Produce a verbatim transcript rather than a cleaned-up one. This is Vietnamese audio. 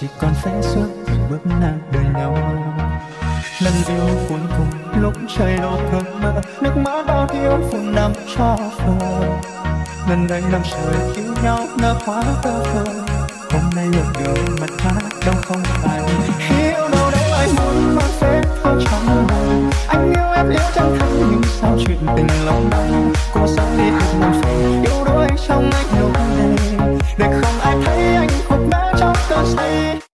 chỉ còn phép suốt bước ngang đời nhau. Lần yêu cuối cùng lúc trời đổ cơn mưa, nước mắt bao thiếu phủ nằm cho phờ. Lần đây năm trời yêu nhau nở hoa tơ phơ, hôm nay lượt đường mặt khác đâu không phải. Yêu đâu đấy ai muốn mang phép thơ trong lòng, anh yêu em yêu chân thành nhưng sao chuyện tình lòng đau. Cô sống đi hết một phần yêu đuối trong anh lúc này, để không ai thấy anh khúc ngã trong cơn say.